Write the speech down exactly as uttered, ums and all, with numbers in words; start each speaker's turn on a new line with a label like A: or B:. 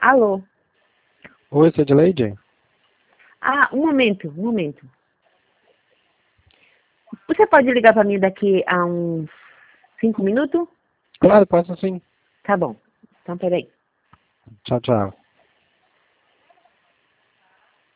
A: Alô?
B: Oi, Cedileide?
A: Ah, um momento, um momento. Você pode ligar para mim daqui a uns cinco minutos?
B: Claro, passa sim.
A: Tá bom. Então, peraí.
B: Tchau, tchau.